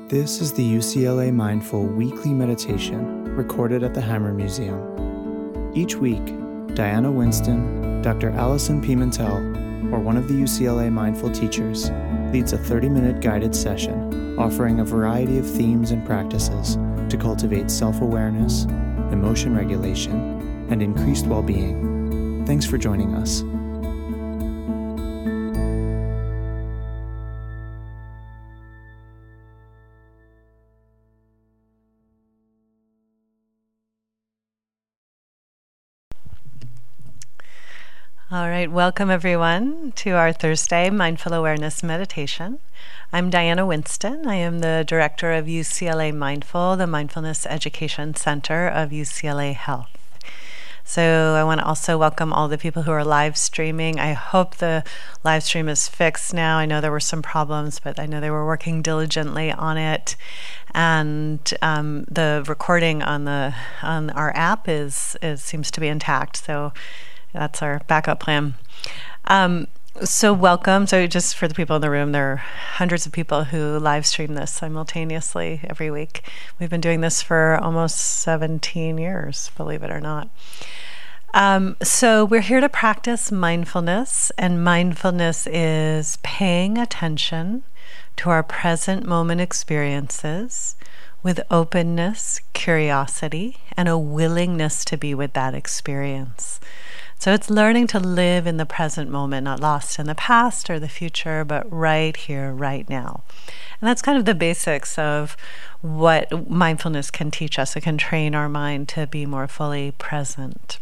This is the UCLA Mindful weekly meditation recorded at the Hammer Museum. Each week, Diana Winston, Dr. Allison Pimentel, or one of the UCLA Mindful teachers leads a 30-minute guided session offering a variety of themes and practices to cultivate self-awareness, emotion regulation, and increased well-being. Thanks for joining us. All right, welcome everyone to our Thursday Mindful Awareness Meditation. I'm Diana Winston. I am the director of UCLA Mindful, the Mindfulness Education Center of UCLA Health. So I want to also welcome all the people who are live streaming. I hope the live stream is fixed now. I know there were some problems, but I know they were working diligently on it. And the recording on our app seems to be intact. So that's our backup plan. So welcome. So just for the people in the room, there are hundreds of people who live stream this simultaneously every week. We've been doing this for almost 17 years, believe it or not. So we're here to practice mindfulness, and mindfulness is paying attention to our present moment experiences with openness, curiosity, and a willingness to be with that experience. So it's learning to live in the present moment, not lost in the past or the future, but right here, right now. And that's kind of the basics of what mindfulness can teach us. It can train our mind to be more fully present.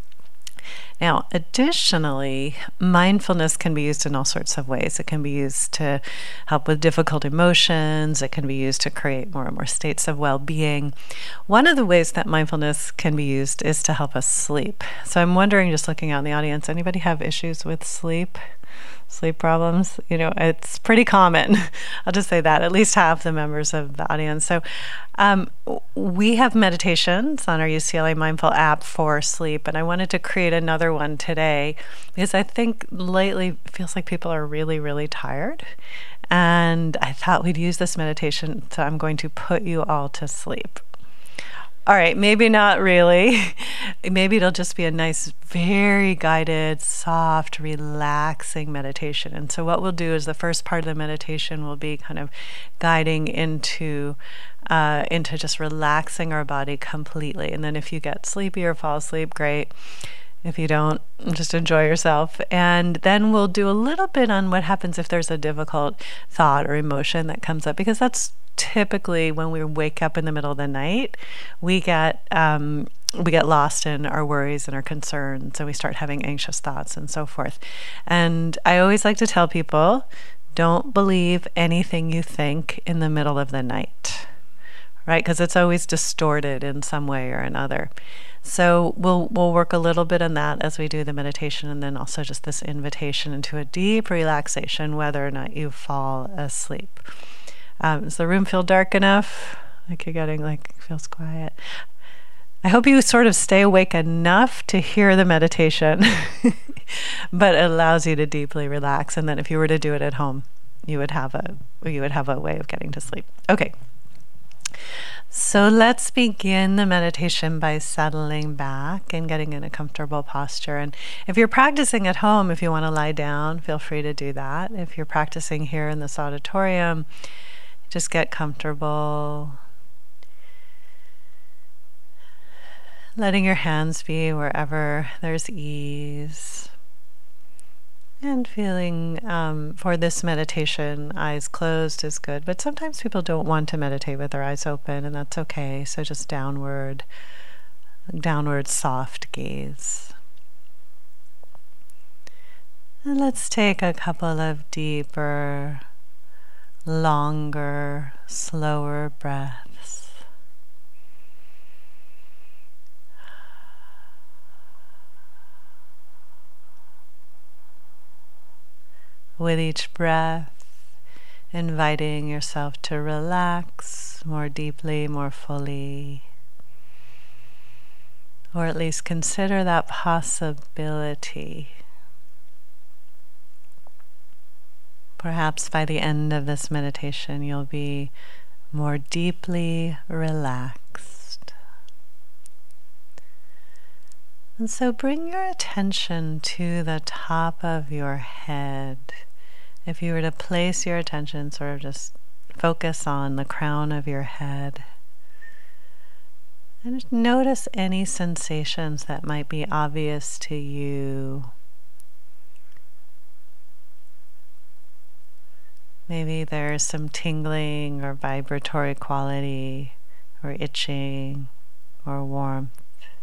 Now, additionally, mindfulness can be used in all sorts of ways. It can be used to help with difficult emotions. It can be used to create more and more states of well-being. One of the ways that mindfulness can be used is to help us sleep. So I'm wondering, just looking out in the audience, anybody have issues with sleep problems? You know, it's pretty common. I'll just say that, at least half the members of the audience. So we have meditations on our UCLA Mindful app for sleep, and I wanted to create another one today because I think lately it feels like people are really, really tired. And I thought we'd use this meditation, so I'm going to put you all to sleep. All right, maybe not really. Maybe it'll just be a nice, very guided, soft, relaxing meditation. And so what we'll do is the first part of the meditation will be kind of guiding into just relaxing our body completely. And then if you get sleepy or fall asleep, great. If you don't, just enjoy yourself. And then we'll do a little bit on what happens if there's a difficult thought or emotion that comes up, because that's typically when we wake up in the middle of the night, we get lost in our worries and our concerns, and we start having anxious thoughts and so forth. And I always like to tell people, don't believe anything you think in the middle of the night, right? Because it's always distorted in some way or another. So we'll work a little bit on that as we do the meditation, and then also just this invitation into a deep relaxation, whether or not you fall asleep. Does the room feel dark enough? Like you're getting, feels quiet. I hope you sort of stay awake enough to hear the meditation, but it allows you to deeply relax. And then if you were to do it at home, you would have a way of getting to sleep. Okay. So let's begin the meditation by settling back and getting in a comfortable posture. And if you're practicing at home, if you want to lie down, feel free to do that. If you're practicing here in this auditorium, just get comfortable, letting your hands be wherever there's ease, and feeling for this meditation, eyes closed is good, but sometimes people don't want to meditate with their eyes open, and that's okay. So just downward soft gaze. And let's take a couple of deeper, longer, slower breaths. With each breath, inviting yourself to relax more deeply, more fully, or at least consider that possibility. Perhaps by the end of this meditation, you'll be more deeply relaxed. And so bring your attention to the top of your head. If you were to place your attention, sort of just focus on the crown of your head. And just notice any sensations that might be obvious to you. Maybe there's some tingling or vibratory quality or itching or warmth.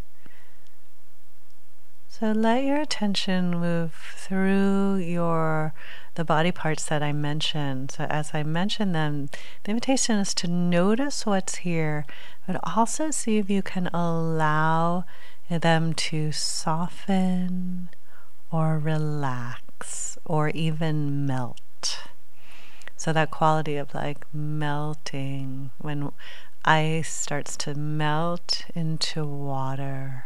So let your attention move through the body parts that I mentioned. So as I mention them, the invitation is to notice what's here, but also see if you can allow them to soften or relax or even melt. So that quality of like melting, when ice starts to melt into water.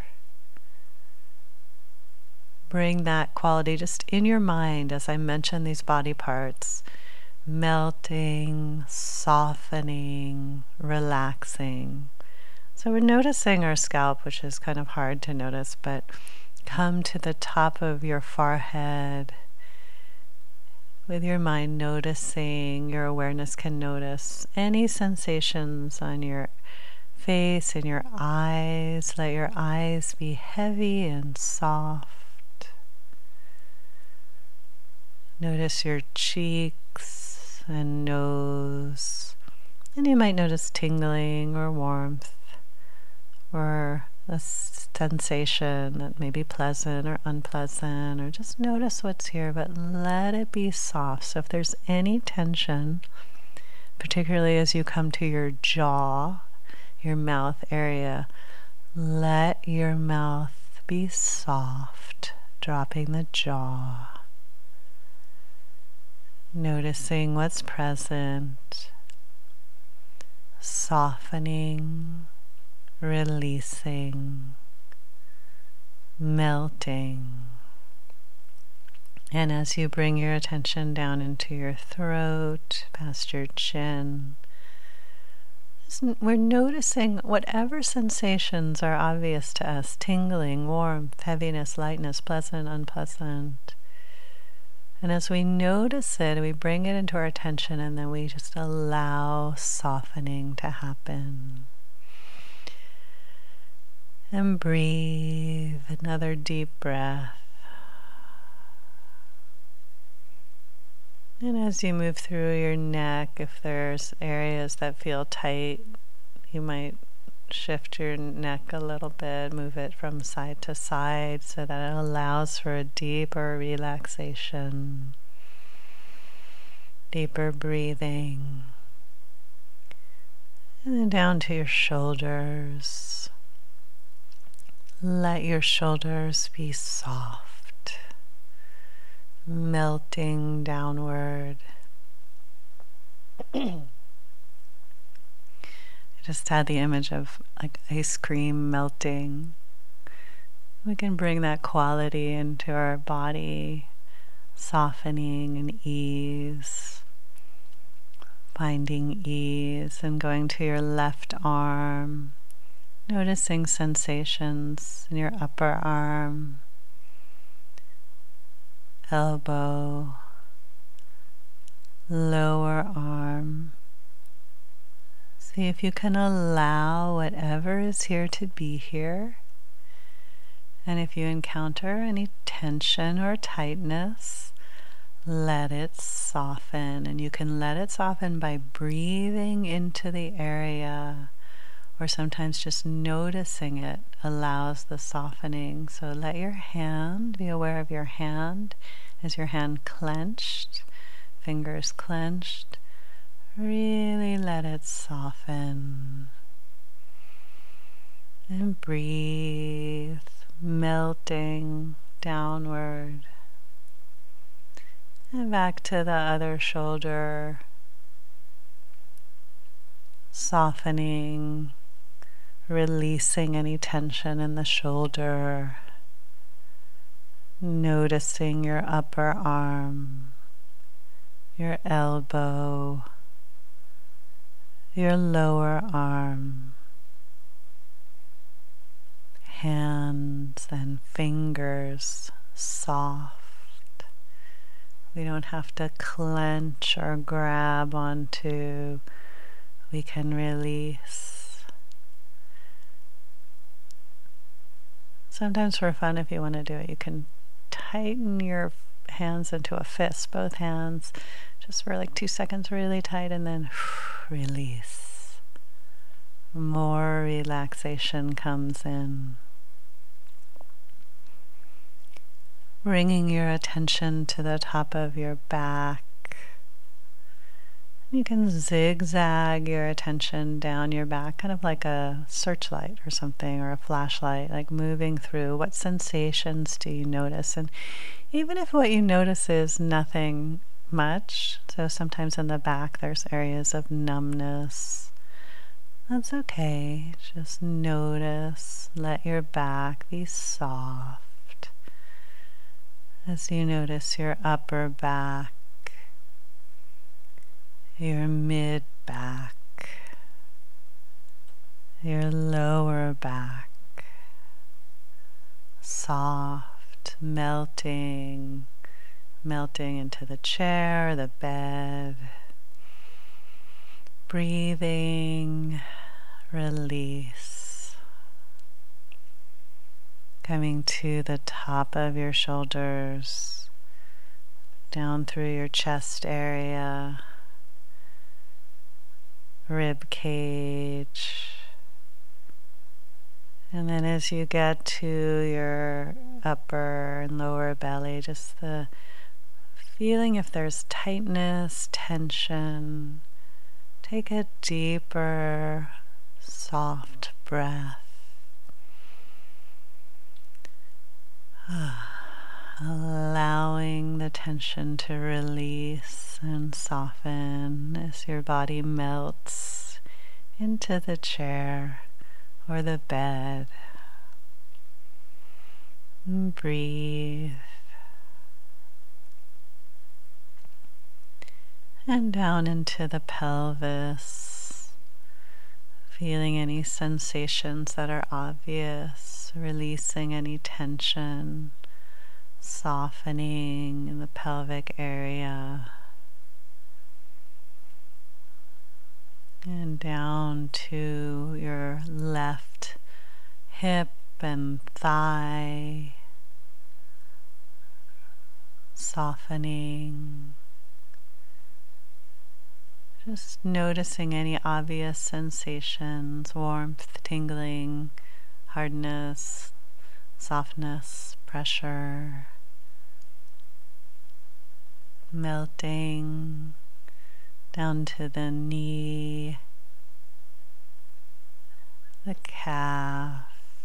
Bring that quality just in your mind as I mention these body parts, melting, softening, relaxing. So we're noticing our scalp, which is kind of hard to notice, but come to the top of your forehead. With your mind noticing, your awareness can notice any sensations on your face and your eyes. Let your eyes be heavy and soft. Notice your cheeks and nose. And you might notice tingling or warmth or a sensation that may be pleasant or unpleasant, or just notice what's here, but let it be soft. So if there's any tension, particularly as you come to your jaw, your mouth area, let your mouth be soft, dropping the jaw. Noticing what's present, softening, releasing, melting. And as you bring your attention down into your throat, past your chin, we're noticing whatever sensations are obvious to us: tingling, warmth, heaviness, lightness, pleasant, unpleasant. And as we notice it, we bring it into our attention, and then we just allow softening to happen. And breathe another deep breath. And as you move through your neck, if there's areas that feel tight, you might shift your neck a little bit, move it from side to side so that it allows for a deeper relaxation, deeper breathing. And then down to your shoulders. Let your shoulders be soft, melting downward. Just had the image of like ice cream melting. We can bring that quality into our body, softening and ease, finding ease, and going to your left arm, noticing sensations in your upper arm, elbow, lower arm. See if you can allow whatever is here to be here. And if you encounter any tension or tightness, let it soften. And you can let it soften by breathing into the area, or sometimes just noticing it allows the softening. So let your hand, be aware of your hand. Is your hand clenched? Fingers clenched? Really let it soften. And breathe, melting downward. And back to the other shoulder. Softening, releasing any tension in the shoulder. Noticing your upper arm, your elbow, your lower arm, hands and fingers soft. We don't have to clench or grab onto. We can release. Sometimes for fun, if you want to do it, you can tighten your hands into a fist, both hands, just for like 2 seconds, really tight, and then release. More relaxation comes in. Bringing your attention to the top of your back. You can zigzag your attention down your back, kind of like a searchlight or something, or a flashlight, like moving through. What sensations do you notice? And even if what you notice is nothing much, so sometimes in the back there's areas of numbness, that's okay. Just notice, let your back be soft as you notice your upper back, your mid back, your lower back, soft, melting into the chair, the bed, breathing, release, coming to the top of your shoulders, down through your chest area, rib cage, and then as you get to your upper and lower belly, just the feeling if there's tightness, tension. Take a deeper, soft breath. Allowing the tension to release and soften as your body melts into the chair or the bed. And breathe. And down into the pelvis, feeling any sensations that are obvious, releasing any tension, softening in the pelvic area, and down to your left hip and thigh, softening. Just noticing any obvious sensations, warmth, tingling, hardness, softness, pressure, melting down to the knee, the calf,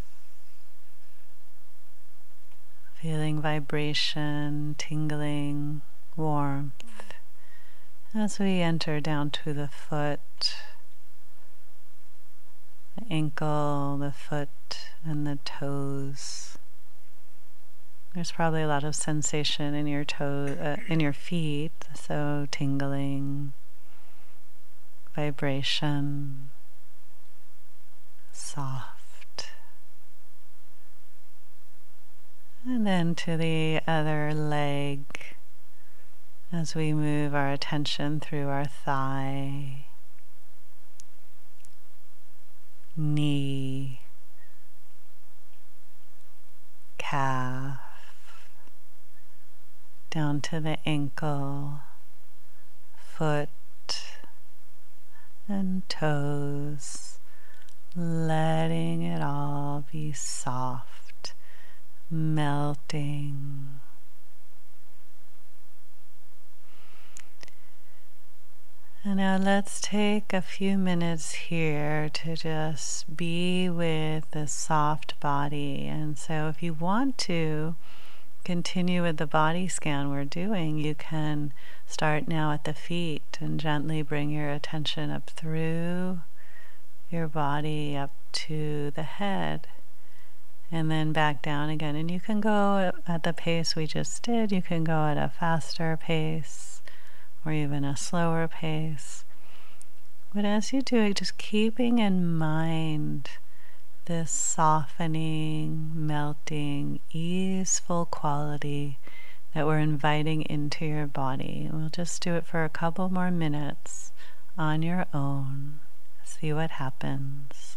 feeling vibration, tingling, warmth. As we enter down to the foot, the ankle, the foot, and the toes. There's probably a lot of sensation in your in your feet, so tingling, vibration, soft. And then to the other leg, as we move our attention through our thigh, knee, calf, down to the ankle, foot, and toes, letting it all be soft, melting. And now let's take a few minutes here to just be with the soft body. And so if you want to continue with the body scan we're doing, you can start now at the feet and gently bring your attention up through your body up to the head and then back down again. And you can go at the pace we just did. You can go at a faster pace or even a slower pace. But as you do it, just keeping in mind this softening, melting, easeful quality that we're inviting into your body. We'll just do it for a couple more minutes on your own. See what happens.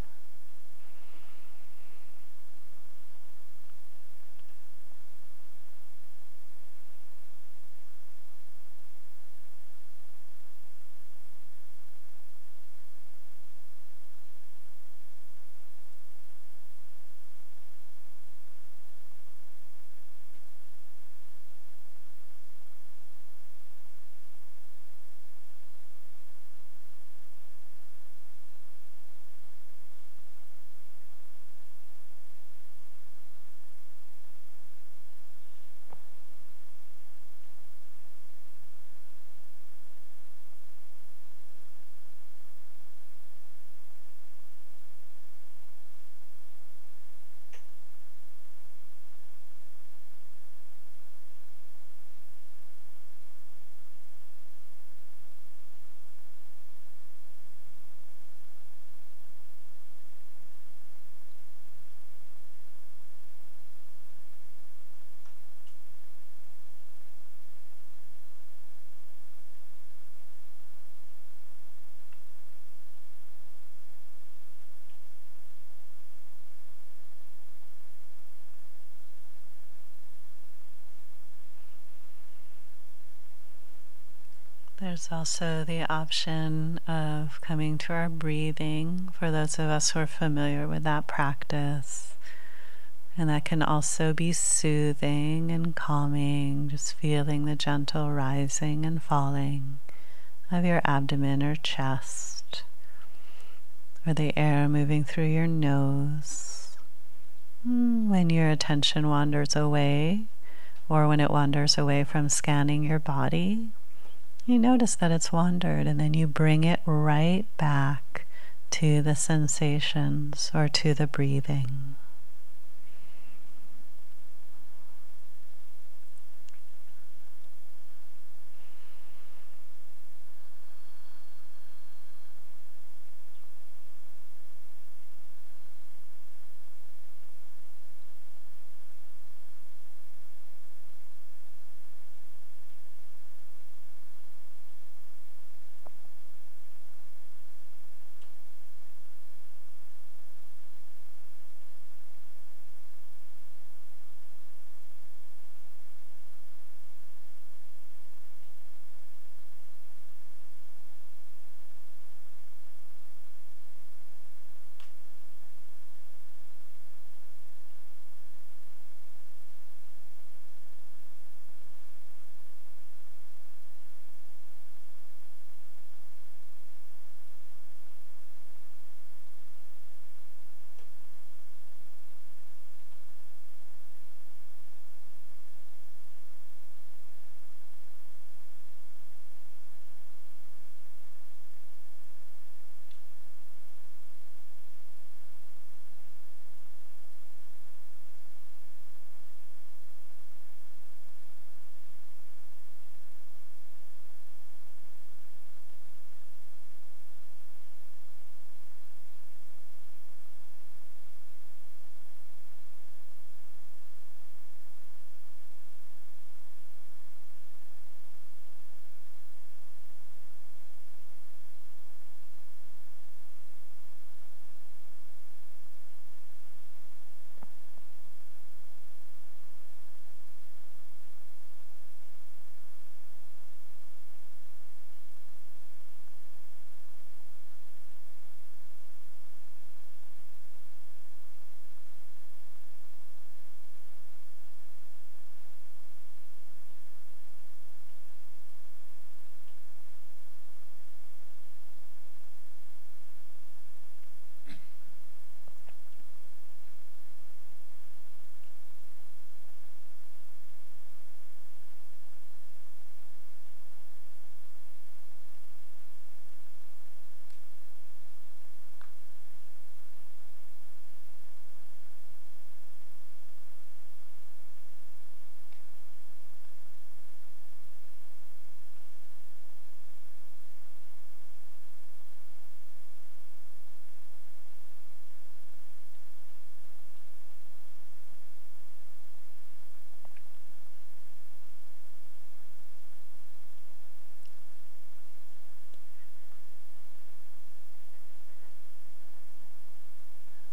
There's also the option of coming to our breathing for those of us who are familiar with that practice. And that can also be soothing and calming, just feeling the gentle rising and falling of your abdomen or chest, or the air moving through your nose. When your attention wanders away, or when it wanders away from scanning your body, you notice that it's wandered, and then you bring it right back to the sensations or to the breathing.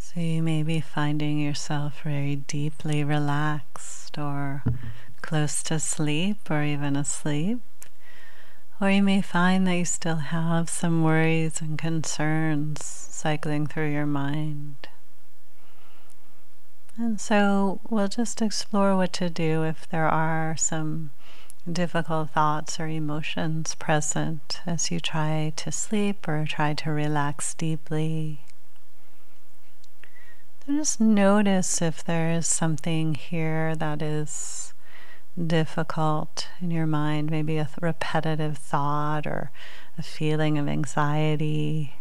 So you may be finding yourself very deeply relaxed or close to sleep or even asleep. Or you may find that you still have some worries and concerns cycling through your mind. And so we'll just explore what to do if there are some difficult thoughts or emotions present as you try to sleep or try to relax deeply. So just notice if there is something here that is difficult in your mind, maybe a repetitive thought or a feeling of anxiety.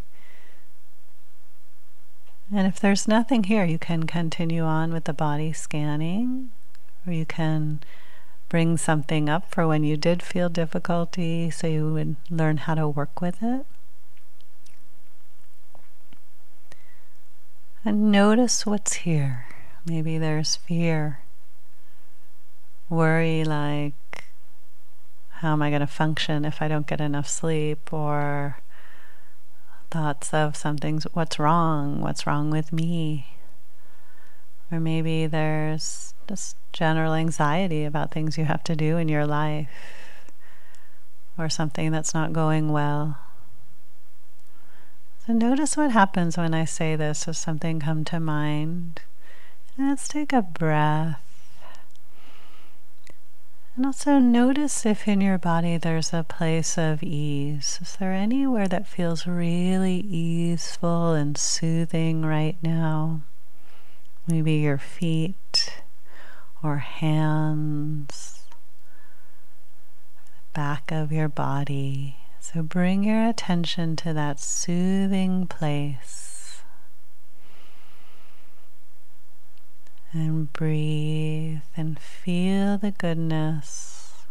And if there's nothing here, you can continue on with the body scanning, or you can bring something up for when you did feel difficulty so you would learn how to work with it. And notice what's here. Maybe there's fear, worry like, how am I going to function if I don't get enough sleep? Or thoughts of something's, what's wrong with me? Or maybe there's just general anxiety about things you have to do in your life, or something that's not going well. So notice what happens when I say this. Does something come to mind? And let's take a breath. And also notice if in your body there's a place of ease. Is there anywhere that feels really easeful and soothing right now? Maybe your feet or hands, the back of your body. So bring your attention to that soothing place. And breathe and feel the goodness.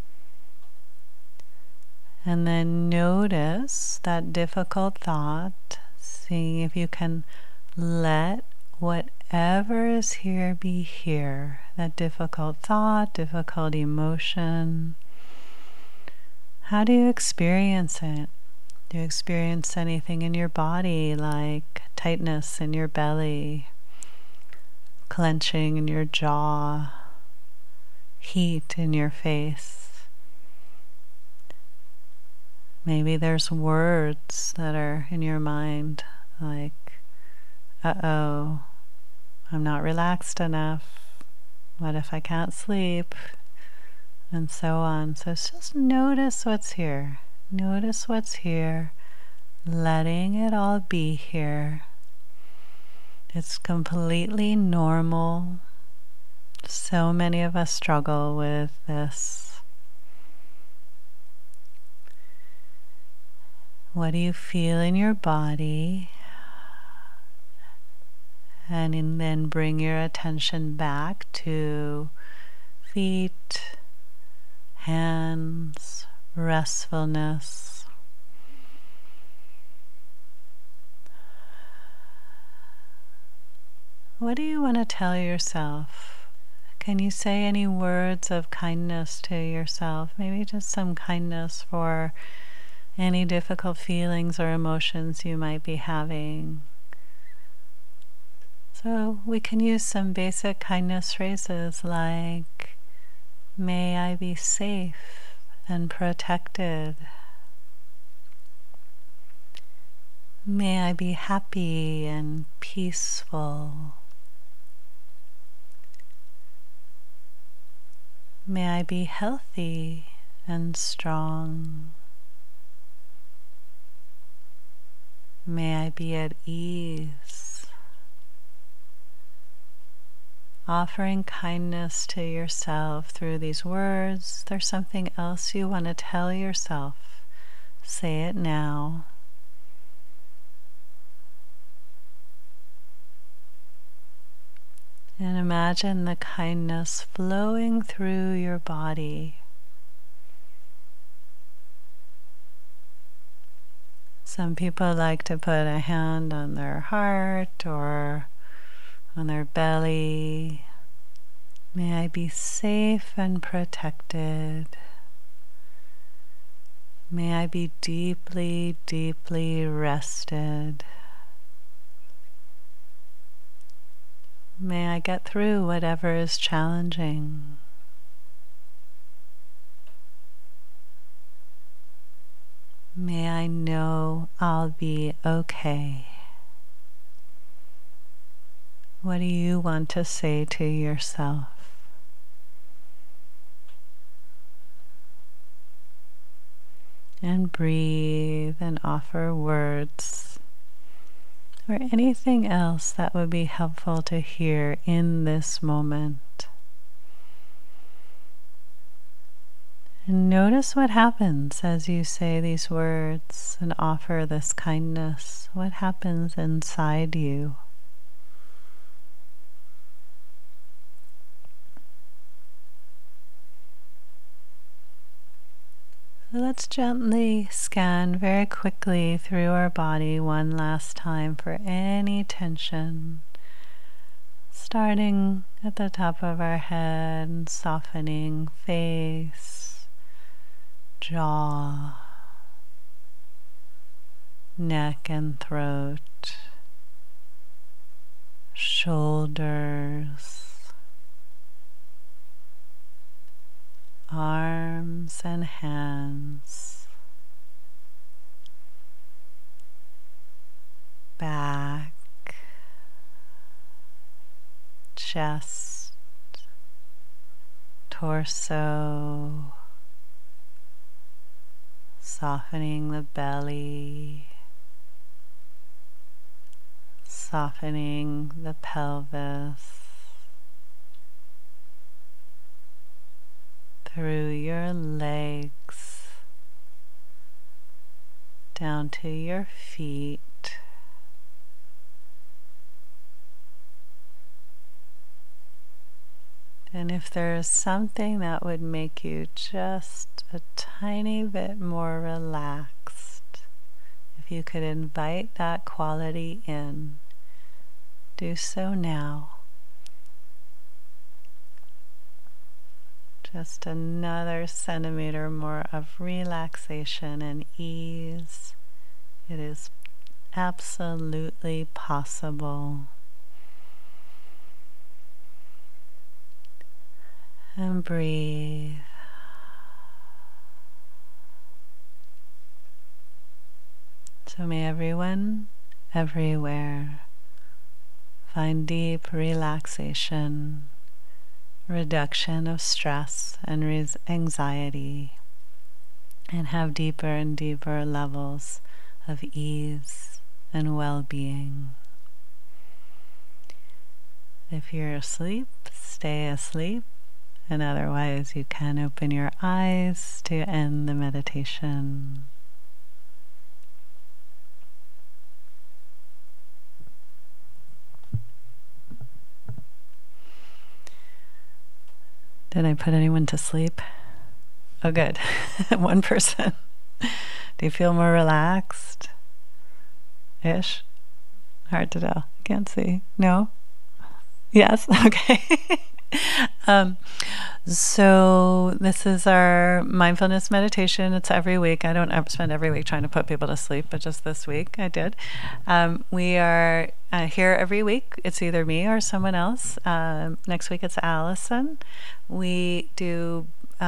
And then notice that difficult thought, seeing if you can let whatever is here be here. That difficult thought, difficult emotion. How do you experience it? Do you experience anything in your body like tightness in your belly, clenching in your jaw, heat in your face? Maybe there's words that are in your mind like, uh-oh, I'm not relaxed enough. What if I can't sleep? And so on. So just notice what's here. Notice what's here. Letting it all be here. It's completely normal. So many of us struggle with this. What do you feel in your body? And then bring your attention back to feet, hands, restfulness. What do you want to tell yourself? Can you say any words of kindness to yourself? Maybe just some kindness for any difficult feelings or emotions you might be having. So we can use some basic kindness phrases like, may I be safe and protected. May I be happy and peaceful. May I be healthy and strong. May I be at ease. Offering kindness to yourself through these words. There's something else you want to tell yourself. Say it now. And imagine the kindness flowing through your body. Some people like to put a hand on their heart or on their belly. May I be safe and protected. May I be deeply, deeply rested. May I get through whatever is challenging. May I know I'll be okay. What do you want to say to yourself? And breathe and offer words or anything else that would be helpful to hear in this moment. And notice what happens as you say these words and offer this kindness. What happens inside you? So let's gently scan very quickly through our body one last time for any tension. Starting at the top of our head and softening face, jaw, neck and throat, shoulders, arms and hands, back, chest, torso, softening the belly, softening the pelvis, through your legs, down to your feet, and if there is something that would make you just a tiny bit more relaxed, if you could invite that quality in, do so now. Just another centimeter more of relaxation and ease. It is absolutely possible. And breathe. So may everyone, everywhere, find deep relaxation, reduction of stress and anxiety, and have deeper and deeper levels of ease and well-being. If you're asleep, stay asleep, and otherwise you can open your eyes to end the meditation. Did I put anyone to sleep? Oh, good. One person. Do you feel more relaxed? Ish? Hard to tell. Can't see. No? Yes? Okay. So this is our mindfulness meditation. It's every week. I don't ever spend every week trying to put people to sleep, but just this week I did. We are here every week. It's either me or someone else. Next week it's Allison. We do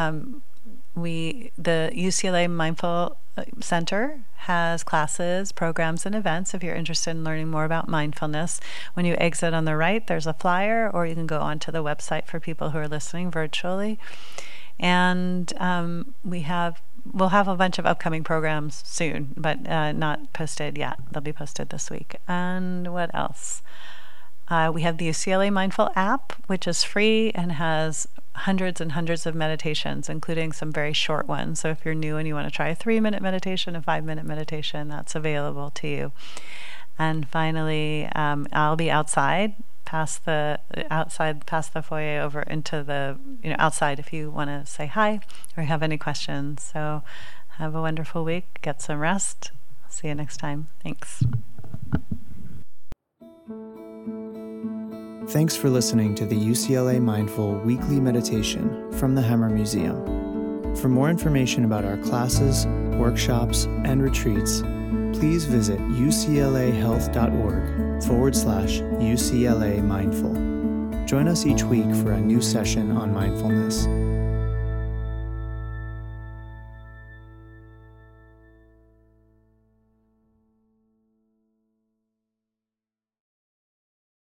the UCLA Mindful Center has classes, programs, and events if you're interested in learning more about mindfulness. When you exit on the right, there's a flyer, or you can go onto the website for people who are listening virtually. And we'll have a bunch of upcoming programs soon, but not posted yet. They'll be posted this week. And what else? We have the UCLA Mindful app, which is free and has hundreds and hundreds of meditations, including some very short ones. So if you're new and you want to try a 3-minute meditation, a 5-minute meditation, that's available to you. And finally, I'll be outside past the foyer over into the outside if you want to say hi or have any questions. So have a wonderful week. Get some rest. See you next time. Thanks. Thanks for listening to the UCLA Mindful Weekly Meditation from the Hammer Museum. For more information about our classes, workshops, and retreats, please visit uclahealth.org/UCLA Mindful. Join us each week for a new session on mindfulness.